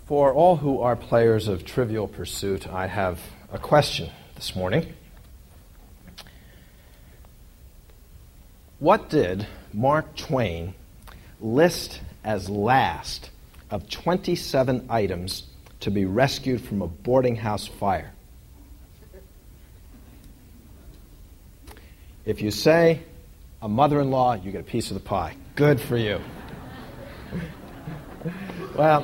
For all who are players of Trivial Pursuit, I have a question this morning. What did Mark Twain list as last of 27 items to be rescued from a boarding house fire? If you say a mother-in-law, you get a piece of the pie. Good for you. Well,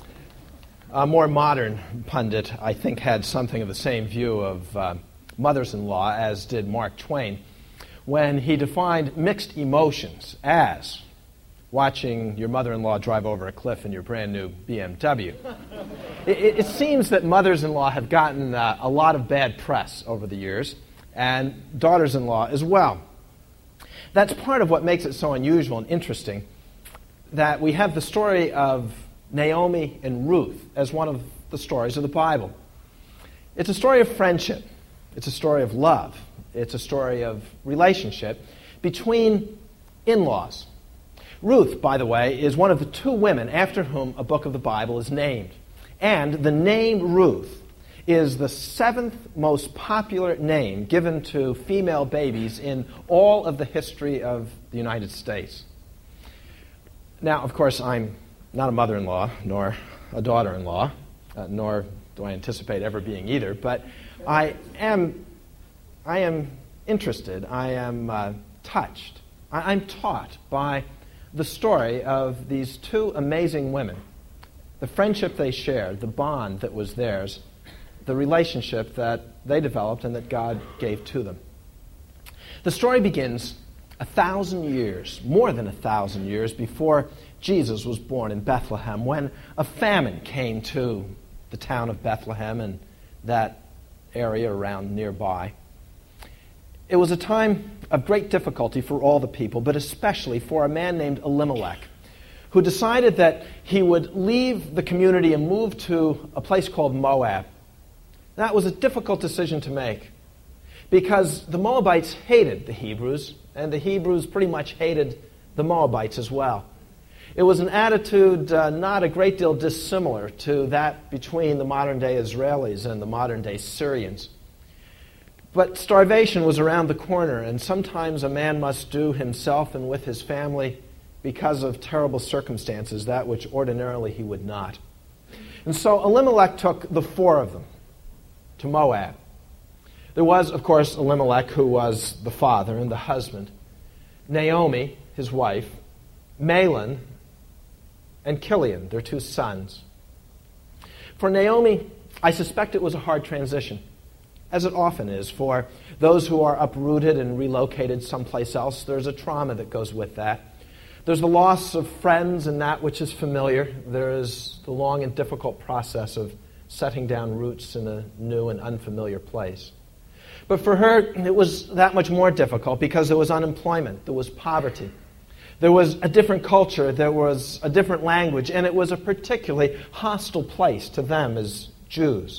a more modern pundit, I think, had something of the same view of mothers-in-law as did Mark Twain when he defined mixed emotions as watching your mother-in-law drive over a cliff in your brand-new BMW. It seems that mothers-in-law have gotten a lot of bad press over the years, and daughters-in-law as well. That's part of what makes it so unusual and interesting, that we have the story of Naomi and Ruth as one of the stories of the Bible. It's a story of friendship. It's a story of love. It's a story of relationship between in-laws. Ruth, by the way, is one of the two women after whom a book of the Bible is named. And the name Ruth is the seventh most popular name given to female babies in all of the history of the United States. Now, of course, I'm not a mother-in-law, nor a daughter-in-law, nor do I anticipate ever being either, but I am interested, I am touched, I'm taught by the story of these two amazing women, the friendship they shared, the bond that was theirs, the relationship that they developed and that God gave to them. The story begins 1,000 years, more than 1,000 years before Jesus was born in Bethlehem, when a famine came to the town of Bethlehem and that area around nearby. It was a time of great difficulty for all the people, but especially for a man named Elimelech, who decided that he would leave the community and move to a place called Moab. That was a difficult decision to make, because the Moabites hated the Hebrews, and the Hebrews pretty much hated the Moabites as well. It was an attitude not a great deal dissimilar to that between the modern-day Israelis and the modern-day Syrians. But starvation was around the corner, and sometimes a man must do himself and with his family, because of terrible circumstances, that which ordinarily he would not. And so Elimelech took the four of them to Moab. There was, of course, Elimelech, who was the father and the husband, Naomi, his wife, Mahlon, and Chilion, their two sons. For Naomi, I suspect it was a hard transition, as it often is for those who are uprooted and relocated someplace else. There's a trauma that goes with that. There's the loss of friends and that which is familiar. There is the long and difficult process of setting down roots in a new and unfamiliar place. But for her, it was that much more difficult because there was unemployment, there was poverty. There was a different culture, there was a different language, and it was a particularly hostile place to them as Jews.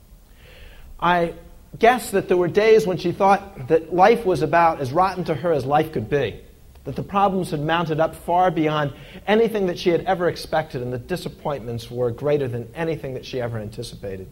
I guess that there were days when she thought that life was about as rotten to her as life could be, that the problems had mounted up far beyond anything that she had ever expected, and the disappointments were greater than anything that she ever anticipated.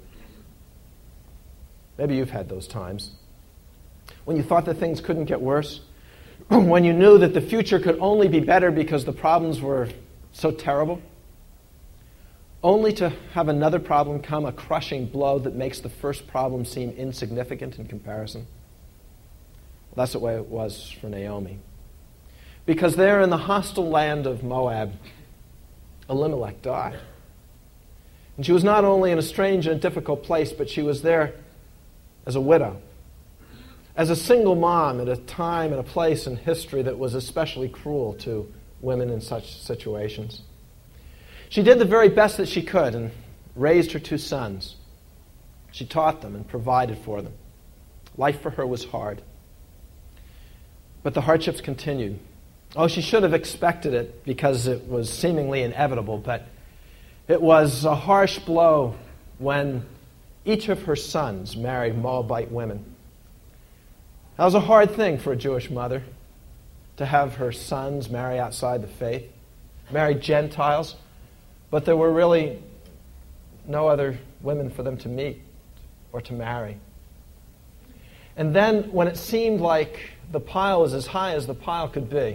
Maybe you've had those times when you thought that things couldn't get worse, when you knew that the future could only be better because the problems were so terrible, only to have another problem come, a crushing blow that makes the first problem seem insignificant in comparison. Well, that's the way it was for Naomi. Because there in the hostile land of Moab, Elimelech died. And she was not only in a strange and difficult place, but she was there as a widow, as a single mom at a time and a place in history that was especially cruel to women in such situations. She did the very best that she could and raised her two sons. She taught them and provided for them. Life for her was hard. But the hardships continued. Oh, she should have expected it because it was seemingly inevitable, but it was a harsh blow when each of her sons married Moabite women. That was a hard thing for a Jewish mother, to have her sons marry outside the faith, marry Gentiles, but there were really no other women for them to meet or to marry. And then, when it seemed like the pile was as high as the pile could be,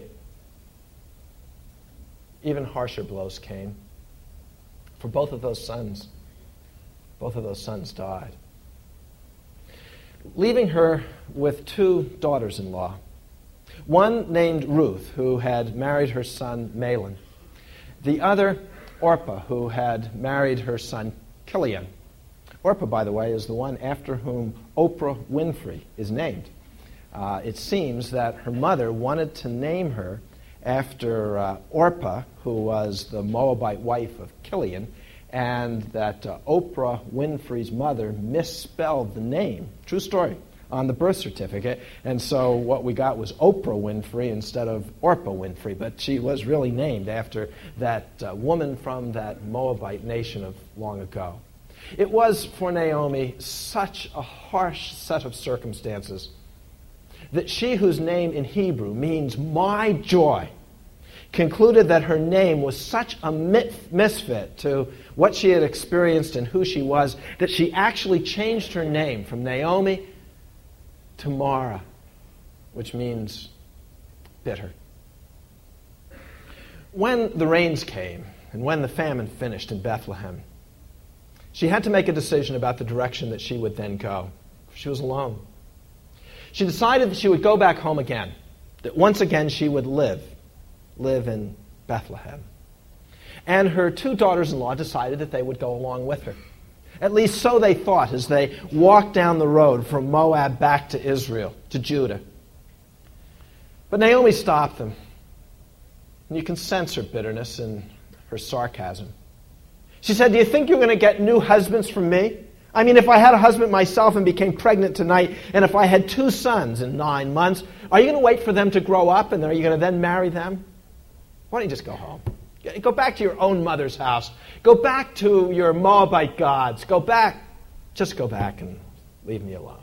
even harsher blows came. For both of those sons died, leaving her with two daughters-in-law. One named Ruth, who had married her son Mahlon. The other, Orpah, who had married her son Chilion. Orpah, by the way, is the one after whom Oprah Winfrey is named. It seems that her mother wanted to name her after Orpah, who was the Moabite wife of Chilion, and that Oprah Winfrey's mother misspelled the name, true story, on the birth certificate, and so what we got was Oprah Winfrey instead of Orpah Winfrey, but she was really named after that woman from that Moabite nation of long ago. It was, for Naomi, such a harsh set of circumstances that she whose name in Hebrew means my joy concluded that her name was such a misfit to what she had experienced and who she was that she actually changed her name from Naomi to Mara, which means bitter. When the rains came and when the famine finished in Bethlehem, she had to make a decision about the direction that she would then go. She was alone. She decided that she would go back home again, that once again she would live in Bethlehem. And her two daughters-in-law decided that they would go along with her. At least so they thought as they walked down the road from Moab back to Israel, to Judah. But Naomi stopped them. And you can sense her bitterness and her sarcasm. She said, "Do you think you're going to get new husbands from me? I mean, if I had a husband myself and became pregnant tonight, and if I had 2 sons in 9 months, are you going to wait for them to grow up, and are you going to then marry them? Why don't you just go home? Go back to your own mother's house. Go back to your Moabite gods. Go back. Just go back and leave me alone."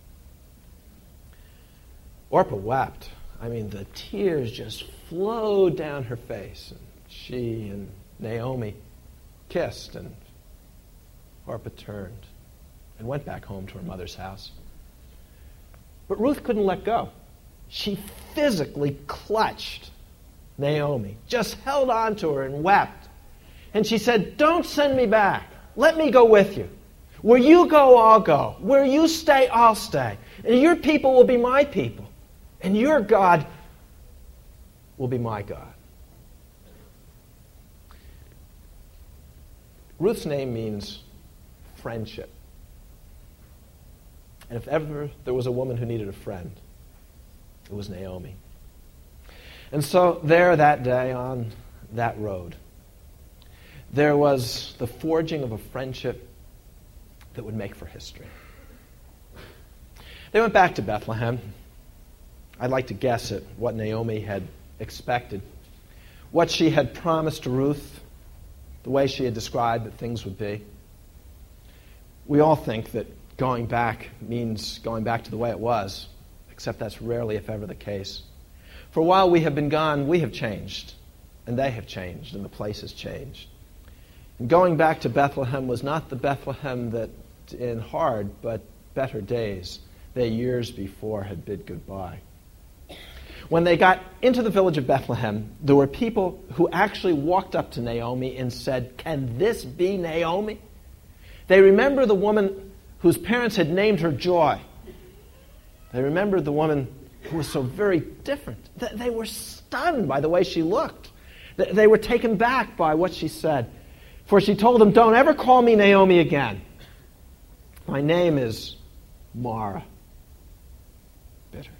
Orpah wept. I mean, the tears just flowed down her face. And she and Naomi kissed, and Orpah turned and went back home to her mother's house. But Ruth couldn't let go. She physically clutched Naomi, just held on to her and wept. And she said, "Don't send me back. Let me go with you. Where you go, I'll go. Where you stay, I'll stay. And your people will be my people. And your God will be my God." Ruth's name means friendship. And if ever there was a woman who needed a friend, it was Naomi. And so there that day on that road, there was the forging of a friendship that would make for history. They went back to Bethlehem. I'd like to guess at what Naomi had expected, what she had promised to Ruth, the way she had described that things would be. We all think that going back means going back to the way it was, except that's rarely, if ever, the case. For while we have been gone, we have changed, and they have changed, and the place has changed. And going back to Bethlehem was not the Bethlehem that in hard but better days they years before had bid goodbye. When they got into the village of Bethlehem, there were people who actually walked up to Naomi and said, "Can this be Naomi?" They remember the woman whose parents had named her Joy. They remembered the woman who was so very different. They were stunned by the way she looked. They were taken back by what she said. For she told them, "Don't ever call me Naomi again. My name is Mara." Bitter.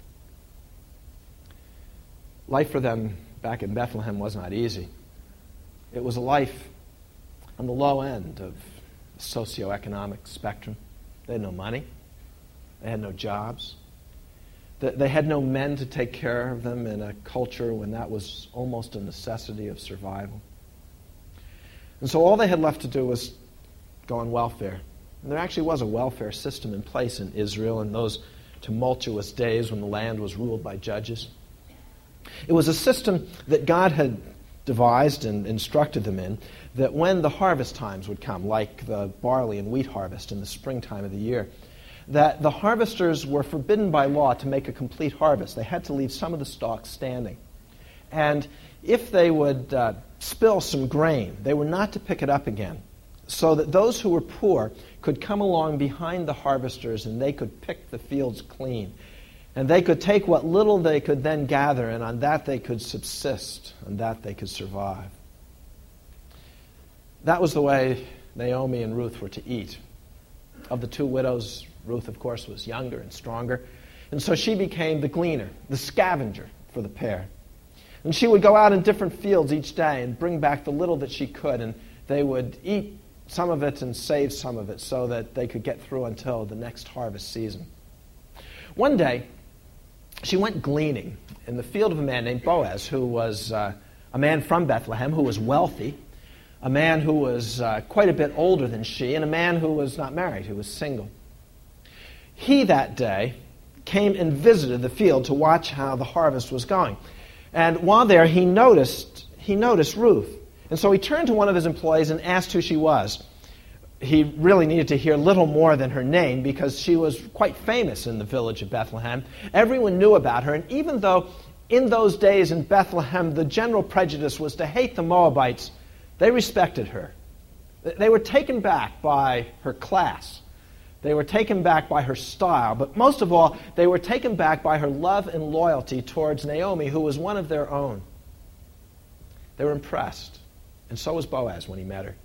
Life for them back in Bethlehem was not easy. It was a life on the low end of the socioeconomic spectrum. They had no money. They had no jobs. They had no men to take care of them in a culture when that was almost a necessity of survival. And so all they had left to do was go on welfare. And there actually was a welfare system in place in Israel in those tumultuous days when the land was ruled by judges. It was a system that God had devised and instructed them in, that when the harvest times would come, like the barley and wheat harvest in the springtime of the year, that the harvesters were forbidden by law to make a complete harvest. They had to leave some of the stalks standing. And if they would spill some grain, they were not to pick it up again, so that those who were poor could come along behind the harvesters and they could pick the fields clean. And they could take what little they could then gather, and on that they could subsist, and that they could survive. That was the way Naomi and Ruth were to eat. Of the two widows, Ruth, of course, was younger and stronger, and so she became the gleaner, the scavenger for the pair. And she would go out in different fields each day and bring back the little that she could, and they would eat some of it and save some of it so that they could get through until the next harvest season. One day, she went gleaning in the field of a man named Boaz, who was a man from Bethlehem, who was wealthy, a man who was quite a bit older than she, and a man who was not married, who was single. He that day came and visited the field to watch how the harvest was going. And while there, he noticed Ruth. And so he turned to one of his employees and asked who she was. He really needed to hear little more than her name because she was quite famous in the village of Bethlehem. Everyone knew about her, and even though in those days in Bethlehem the general prejudice was to hate the Moabites, they respected her. They were taken back by her class. They were taken back by her style, but most of all, they were taken back by her love and loyalty towards Naomi, who was one of their own. They were impressed, and so was Boaz when he met her.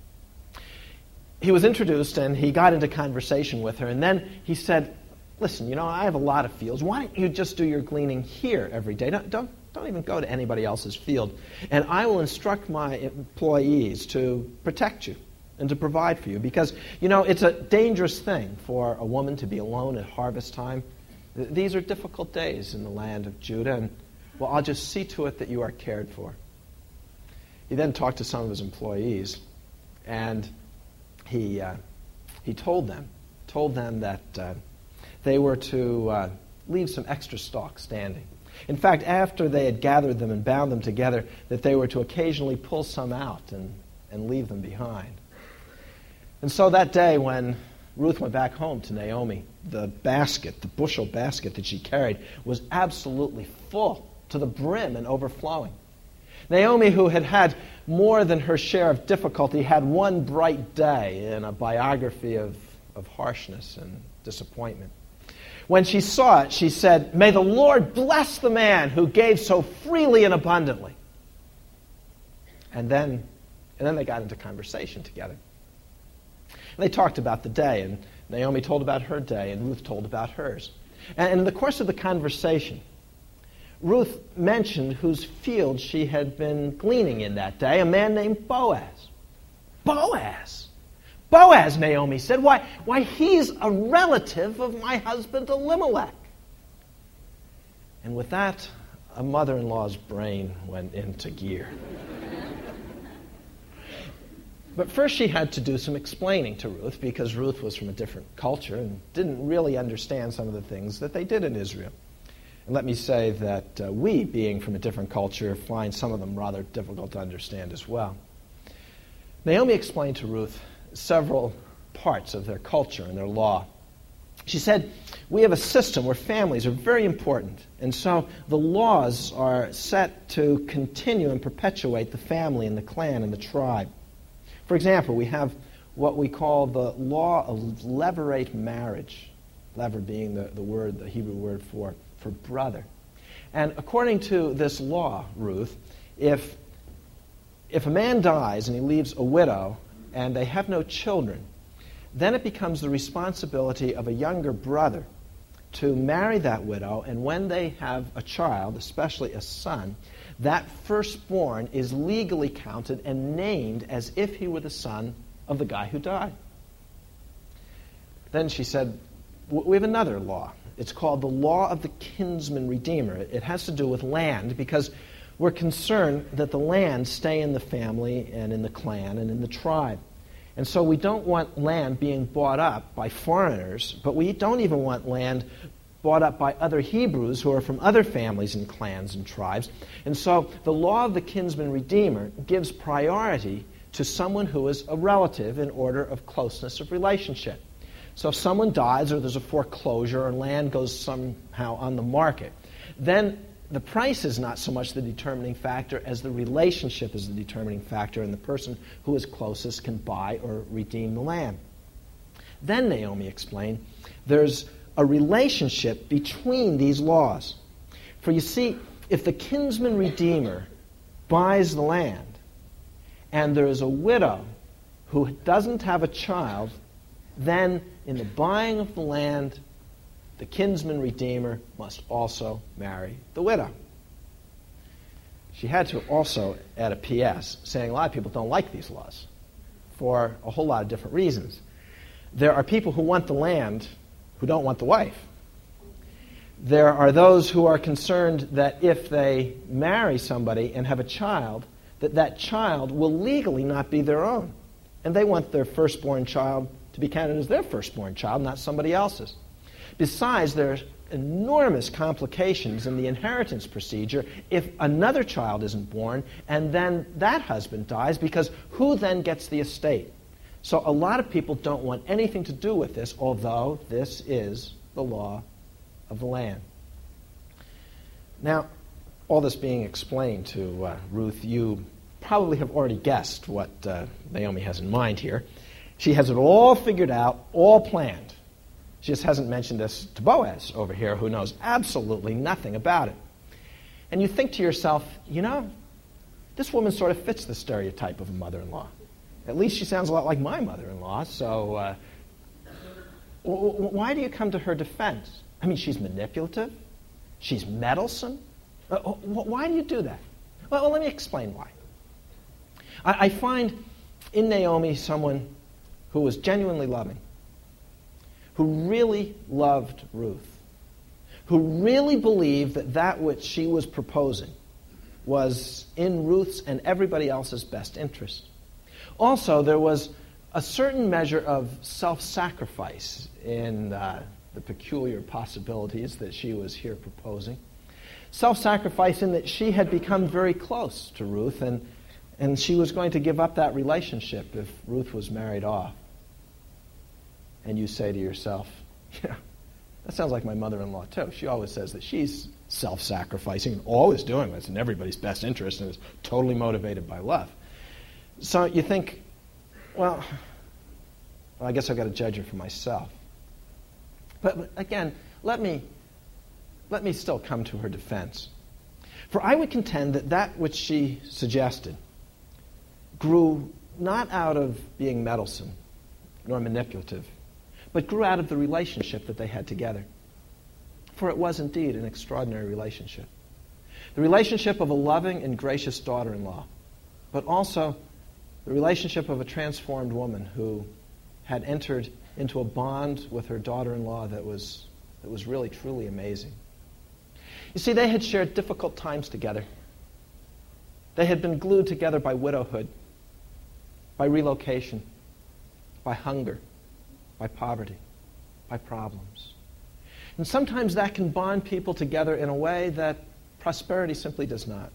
He was introduced and he got into conversation with her, and then he said, listen, I have a lot of fields. Why don't you just do your gleaning here every day? Don't even go to anybody else's field. And I will instruct my employees to protect you and to provide for you. Because, it's a dangerous thing for a woman to be alone at harvest time. These are difficult days in the land of Judah, and, I'll just see to it that you are cared for. He then talked to some of his employees, and he told them that they were to leave some extra stalks standing. In fact, after they had gathered them and bound them together, that they were to occasionally pull some out and leave them behind. And so that day when Ruth went back home to Naomi, the bushel basket that she carried, was absolutely full to the brim and overflowing. Naomi, who had had more than her share of difficulty, had one bright day in a biography of harshness and disappointment. When she saw it, she said, "May the Lord bless the man who gave so freely and abundantly." And then they got into conversation together. And they talked about the day, and Naomi told about her day, and Ruth told about hers. And in the course of the conversation, Ruth mentioned whose field she had been gleaning in that day, a man named Boaz. Boaz! Boaz, Naomi said. Why, he's a relative of my husband Elimelech. And with that, a mother-in-law's brain went into gear. But first she had to do some explaining to Ruth, because Ruth was from a different culture and didn't really understand some of the things that they did in Israel. And let me say that we, being from a different culture, find some of them rather difficult to understand as well. Naomi explained to Ruth several parts of their culture and their law. She said, we have a system where families are very important, and so the laws are set to continue and perpetuate the family and the clan and the tribe. For example, we have what we call the law of levirate marriage, lever being the Hebrew word for brother. And according to this law, Ruth, if a man dies and he leaves a widow and they have no children, then it becomes the responsibility of a younger brother to marry that widow, and when they have a child, especially a son, that firstborn is legally counted and named as if he were the son of the guy who died. Then she said, we have another law. It's called the law of the kinsman redeemer. It has to do with land, because we're concerned that the land stay in the family and in the clan and in the tribe. And so we don't want land being bought up by foreigners, but we don't even want land bought up by other Hebrews who are from other families and clans and tribes. And so the law of the kinsman redeemer gives priority to someone who is a relative in order of closeness of relationship. So if someone dies or there's a foreclosure or land goes somehow on the market, then the price is not so much the determining factor as the relationship is the determining factor, and the person who is closest can buy or redeem the land. Then, Naomi explained, there's a relationship between these laws. For you see, if the kinsman redeemer buys the land and there is a widow who doesn't have a child, then in the buying of the land, the kinsman redeemer must also marry the widow. She had to also add a P.S. saying a lot of people don't like these laws for a whole lot of different reasons. There are people who want the land who don't want the wife. There are those who are concerned that if they marry somebody and have a child, that child will legally not be their own. And they want their firstborn child to be counted as their firstborn child, not somebody else's. Besides, there's enormous complications in the inheritance procedure if another child isn't born and then that husband dies, because who then gets the estate? So a lot of people don't want anything to do with this, although this is the law of the land. Now, all this being explained to Ruth, you probably have already guessed what Naomi has in mind here. She has it all figured out, all planned. She just hasn't mentioned this to Boaz over here, who knows absolutely nothing about it. And you think to yourself, this woman sort of fits the stereotype of a mother-in-law. At least she sounds a lot like my mother-in-law, so why do you come to her defense? I mean, she's manipulative. She's meddlesome. Why do you do that? Well, let me explain why. I find in Naomi someone who was genuinely loving, who really loved Ruth, who really believed that which she was proposing was in Ruth's and everybody else's best interest. Also, there was a certain measure of self-sacrifice in the peculiar possibilities that she was here proposing. Self-sacrifice in that she had become very close to Ruth, and she was going to give up that relationship if Ruth was married off. And you say to yourself, that sounds like my mother-in-law too. She always says that she's self-sacrificing and always doing what's in everybody's best interest and is totally motivated by love. So you think, well, I guess I've got to judge her for myself. But again, let me still come to her defense. For I would contend that which she suggested grew not out of being meddlesome nor manipulative, but grew out of the relationship that they had together. For it was indeed an extraordinary relationship. The relationship of a loving and gracious daughter-in-law, but also the relationship of a transformed woman who had entered into a bond with her daughter-in-law that was really, truly amazing. You see, they had shared difficult times together. They had been glued together by widowhood, by relocation, by hunger, by poverty, by problems. And sometimes that can bond people together in a way that prosperity simply does not.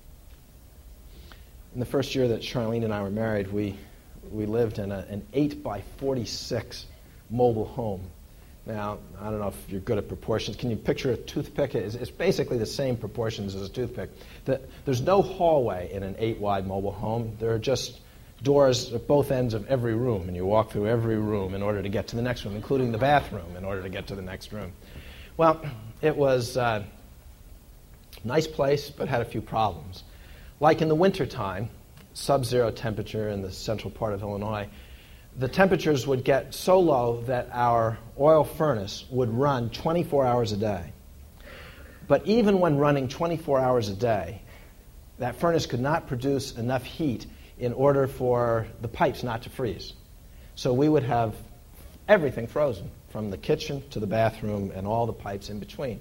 In the first year that Charlene and I were married, we lived in an 8x46 mobile home. Now, I don't know if you're good at proportions. Can you picture a toothpick? It's basically the same proportions as a toothpick. There's no hallway in an 8-wide mobile home. There are just doors at both ends of every room, and you walk through every room in order to get to the next room, including the bathroom in order to get to the next room. Well, it was a nice place, but had a few problems. Like in the wintertime, sub-zero temperature in the central part of Illinois, the temperatures would get so low that our oil furnace would run 24 hours a day. But even when running 24 hours a day, that furnace could not produce enough heat in order for the pipes not to freeze. So we would have everything frozen, from the kitchen to the bathroom and all the pipes in between.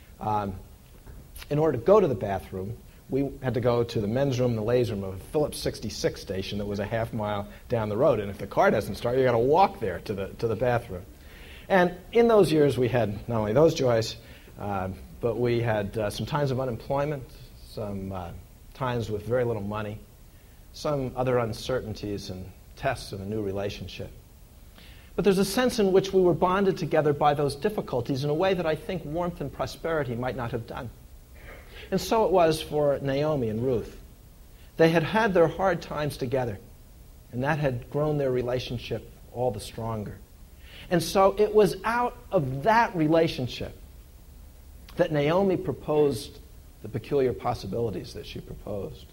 In order to go to the bathroom, we had to go to the men's room and the ladies' room of a Phillips 66 station that was a half mile down the road. And if the car doesn't start, you've got to walk there to the bathroom. And in those years, we had not only those joys, but we had some times of unemployment, some times with very little money, some other uncertainties and tests of a new relationship. But there's a sense in which we were bonded together by those difficulties in a way that I think warmth and prosperity might not have done. And so it was for Naomi and Ruth. They had had their hard times together, and that had grown their relationship all the stronger. And so it was out of that relationship that Naomi proposed the peculiar possibilities that she proposed.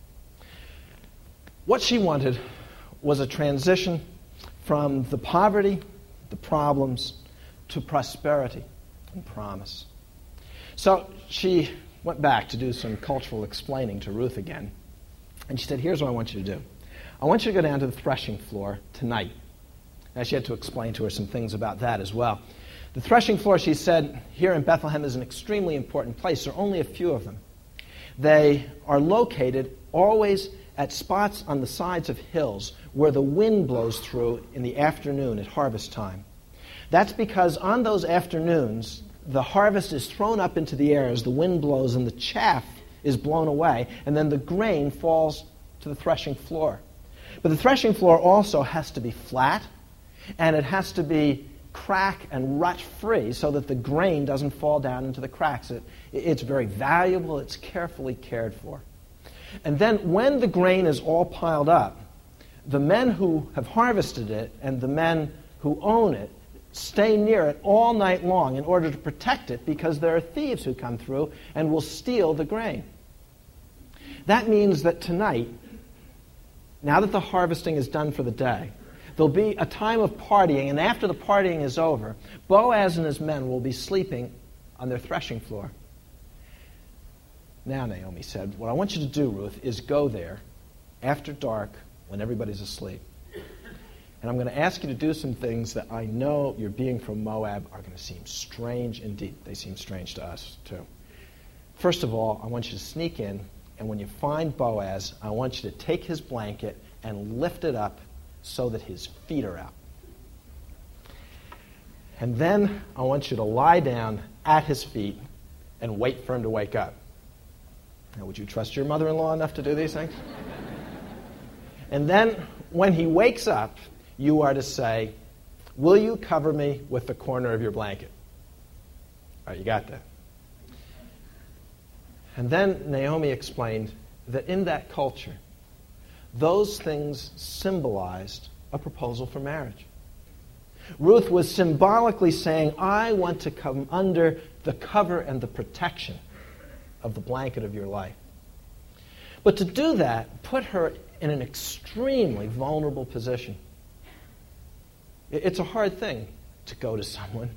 What she wanted was a transition from the poverty, the problems, to prosperity and promise. So she went back to do some cultural explaining to Ruth again. And she said, here's what I want you to do. I want you to go down to the threshing floor tonight. Now, she had to explain to her some things about that as well. The threshing floor, she said, here in Bethlehem is an extremely important place. There are only a few of them. They are located always at spots on the sides of hills where the wind blows through in the afternoon at harvest time. That's because on those afternoons, the harvest is thrown up into the air as the wind blows and the chaff is blown away, and then the grain falls to the threshing floor. But the threshing floor also has to be flat, and it has to be crack and rut-free so that the grain doesn't fall down into the cracks. It's very valuable. It's carefully cared for. And then when the grain is all piled up, the men who have harvested it and the men who own it stay near it all night long in order to protect it, because there are thieves who come through and will steal the grain. That means that tonight, now that the harvesting is done for the day, there'll be a time of partying, and after the partying is over, Boaz and his men will be sleeping on their threshing floor. Now, Naomi said, what I want you to do, Ruth, is go there after dark when everybody's asleep. And I'm going to ask you to do some things that I know you're being from Moab are going to seem strange indeed. They seem strange to us, too. First of all, I want you to sneak in, and when you find Boaz, I want you to take his blanket and lift it up so that his feet are out. And then I want you to lie down at his feet and wait for him to wake up. Now, would you trust your mother-in-law enough to do these things? And then when he wakes up, you are to say, will you cover me with the corner of your blanket? All right, you got that. And then Naomi explained that in that culture, those things symbolized a proposal for marriage. Ruth was symbolically saying, I want to come under the cover and the protection of the blanket of your life. But to do that put her in an extremely vulnerable position. It's a hard thing to go to someone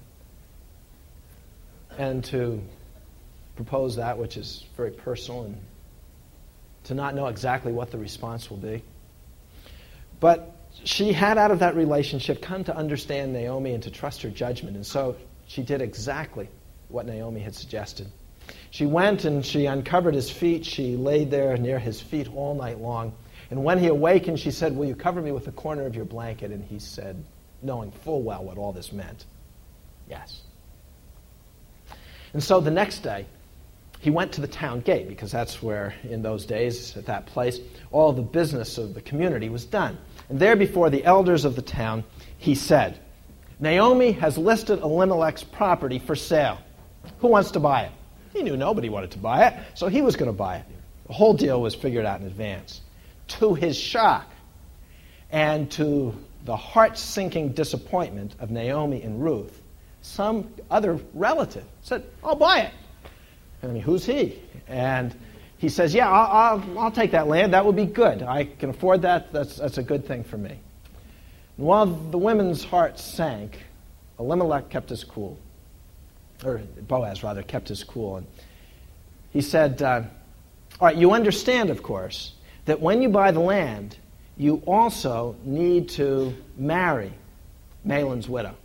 and to propose that which is very personal and to not know exactly what the response will be. But she had, out of that relationship, come to understand Naomi and to trust her judgment. And so she did exactly what Naomi had suggested. She went and she uncovered his feet. She laid there near his feet all night long. And when he awakened, she said, will you cover me with the corner of your blanket? And he said, knowing full well what all this meant, yes. And so the next day, he went to the town gate, because that's where, in those days, at that place, all the business of the community was done. And there before the elders of the town, he said, Naomi has listed Elimelech's property for sale. Who wants to buy it? He knew nobody wanted to buy it, so he was going to buy it. The whole deal was figured out in advance. To his shock, and to the heart-sinking disappointment of Naomi and Ruth, some other relative said, I'll buy it. I mean, who's he? And he says, yeah, I'll take that land. That would be good. I can afford that. That's a good thing for me. And while the women's hearts sank, Elimelech kept his cool. Or Boaz, rather, kept his cool. And he said, all right, you understand, of course, that when you buy the land, you also need to marry Mahlon's widow.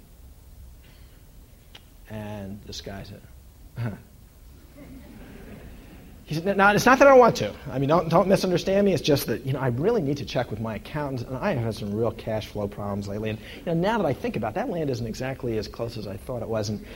And this guy said, He said, now, it's not that I don't want to. I mean, don't misunderstand me. It's just that, I really need to check with my accountant, and I have had some real cash flow problems lately. And now that I think about it, that land isn't exactly as close as I thought it was. And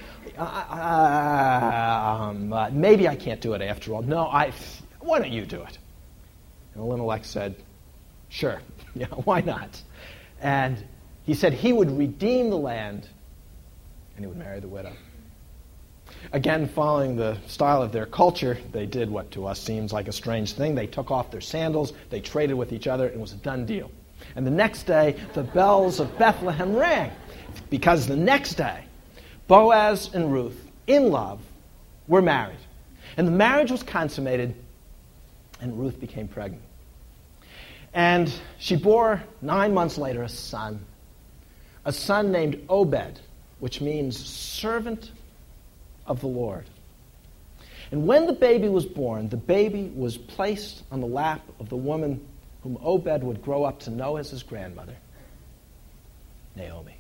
maybe I can't do it after all. No, why don't you do it? And Elimelech said, sure, why not? And he said he would redeem the land, and he would marry the widow. Again, following the style of their culture, they did what to us seems like a strange thing. They took off their sandals, they traded with each other, and it was a done deal. And the next day, the bells of Bethlehem rang, because the next day, Boaz and Ruth, in love, were married. And the marriage was consummated, and Ruth became pregnant. And she bore 9 months later a son named Obed, which means servant of the Lord. And when the baby was born, the baby was placed on the lap of the woman whom Obed would grow up to know as his grandmother, Naomi.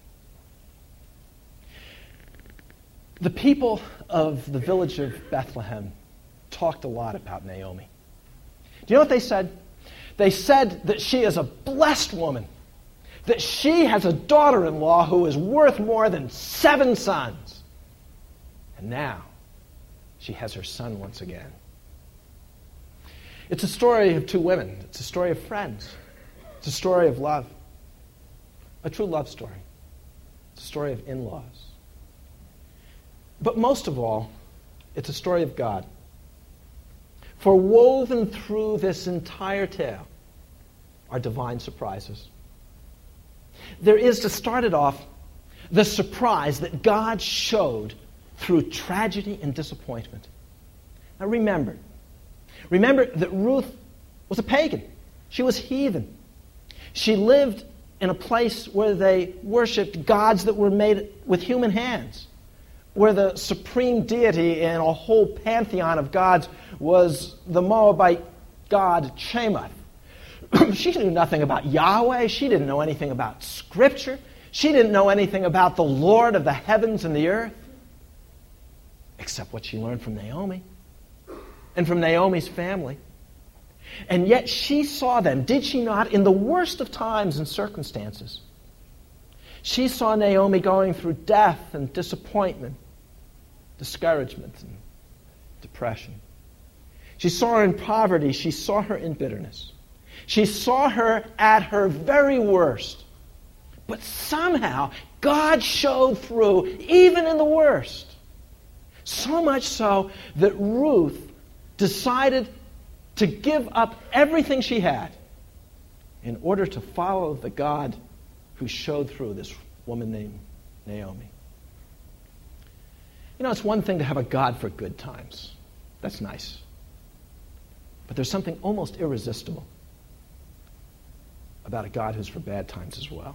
The people of the village of Bethlehem talked a lot about Naomi. Do you know what they said? They said that she is a blessed woman, that she has a daughter-in-law who is worth more than 7 sons. And now, she has her son once again. It's a story of 2 women. It's a story of friends. It's a story of love. A true love story. It's a story of in-laws. But most of all, it's a story of God. For woven through this entire tale are divine surprises. There is, to start it off, the surprise that God showed through tragedy and disappointment. Now remember that Ruth was a pagan. She was heathen. She lived in a place where they worshipped gods that were made with human hands, where the supreme deity in a whole pantheon of gods was the Moabite god Chemoth. She knew nothing about Yahweh. She didn't know anything about Scripture. She didn't know anything about the Lord of the heavens and the earth, except what she learned from Naomi and from Naomi's family. And yet she saw them, did she not, in the worst of times and circumstances. She saw Naomi going through death and disappointment, discouragement and depression. She saw her in poverty. She saw her in bitterness. She saw her at her very worst. But somehow, God showed through, even in the worst. So much so that Ruth decided to give up everything she had in order to follow the God who showed through this woman named Naomi. It's one thing to have a God for good times. That's nice. But there's something almost irresistible about a God who's for bad times as well.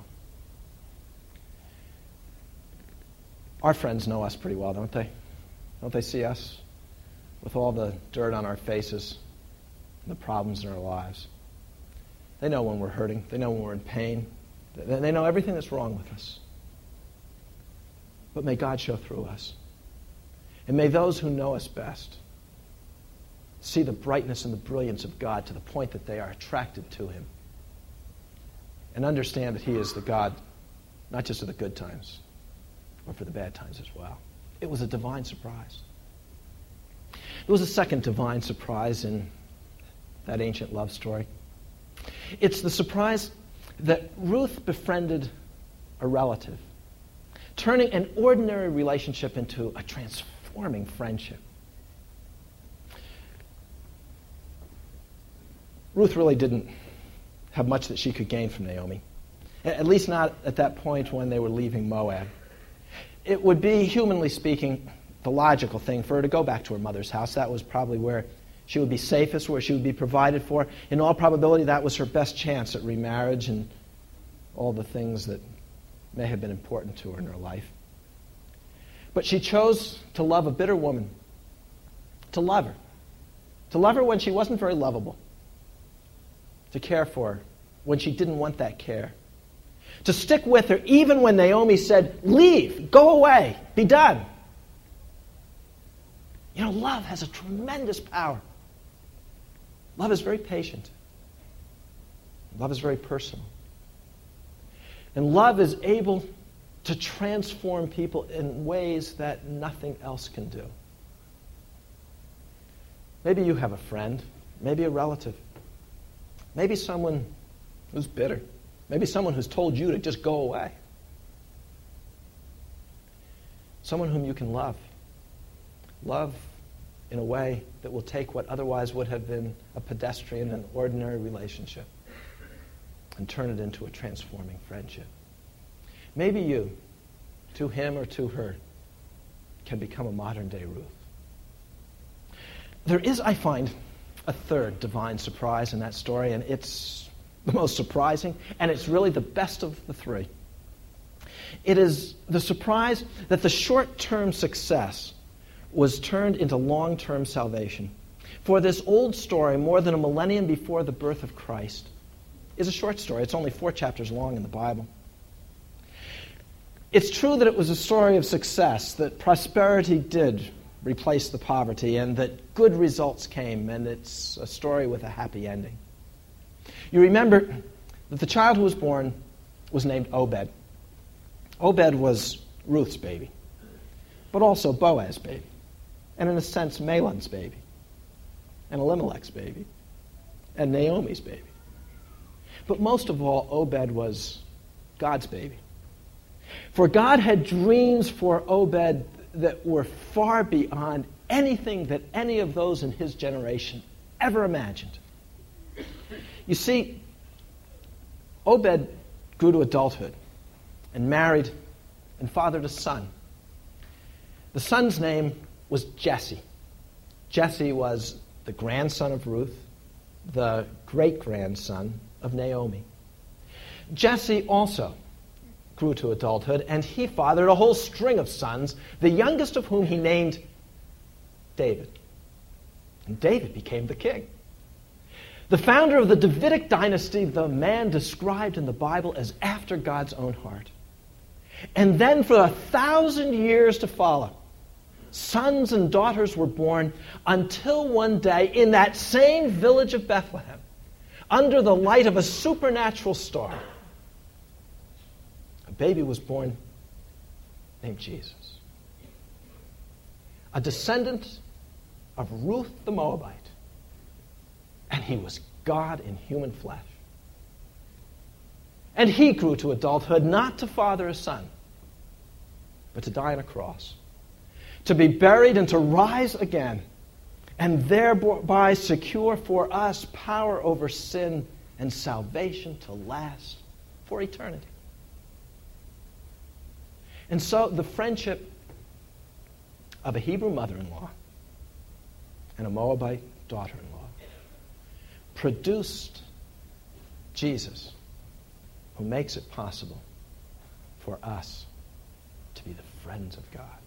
Our friends know us pretty well, don't they? Don't they see us with all the dirt on our faces and the problems in our lives? They know when we're hurting. They know when we're in pain. They know everything that's wrong with us. But may God show through us. And may those who know us best see the brightness and the brilliance of God to the point that they are attracted to Him. And understand that He is the God, not just of the good times, but for the bad times as well. It was a divine surprise. There was a second divine surprise in that ancient love story. It's the surprise that Ruth befriended a relative, turning an ordinary relationship into a transforming friendship. Ruth really didn't have much that she could gain from Naomi, at least not at that point when they were leaving Moab. It would be, humanly speaking, the logical thing for her to go back to her mother's house. That was probably where she would be safest, where she would be provided for. In all probability, that was her best chance at remarriage and all the things that may have been important to her in her life. But she chose to love a bitter woman, to love her when she wasn't very lovable, to care for her when she didn't want that care, to stick with her even when Naomi said, leave, go away, be done. Love has a tremendous power. Love is very patient. Love is very personal. And love is able to transform people in ways that nothing else can do. Maybe you have a friend, maybe a relative, maybe someone who's bitter, maybe someone who's told you to just go away. Someone whom you can love. Love in a way that will take what otherwise would have been a pedestrian and ordinary relationship and turn it into a transforming friendship. Maybe you, to him or to her, can become a modern-day Ruth. There is, I find, a third divine surprise in that story, and it's the most surprising, and it's really the best of the three. It is the surprise that the short-term success was turned into long-term salvation. For this old story, more than a millennium before the birth of Christ, is a short story. It's only 4 chapters long in the Bible. It's true that it was a story of success, that prosperity did replace the poverty, and that good results came, and it's a story with a happy ending. You remember that the child who was born was named Obed. Obed was Ruth's baby, but also Boaz's baby, and in a sense, Mahlon's baby, and Elimelech's baby, and Naomi's baby. But most of all, Obed was God's baby. For God had dreams for Obed that were far beyond anything that any of those in his generation ever imagined. You see, Obed grew to adulthood and married and fathered a son. The son's name was Jesse. Jesse was the grandson of Ruth, the great-grandson of Naomi. Jesse also grew to adulthood, and he fathered a whole string of sons, the youngest of whom he named David. And David became the king. The founder of the Davidic dynasty, the man described in the Bible as after God's own heart. And then for 1,000 years to follow, sons and daughters were born until one day in that same village of Bethlehem, under the light of a supernatural star, a baby was born named Jesus. A descendant of Ruth the Moabite. And he was God in human flesh. And he grew to adulthood not to father a son, but to die on a cross, to be buried and to rise again, and thereby secure for us power over sin and salvation to last for eternity. And so the friendship of a Hebrew mother-in-law and a Moabite daughter-in-law produced Jesus, who makes it possible for us to be the friends of God.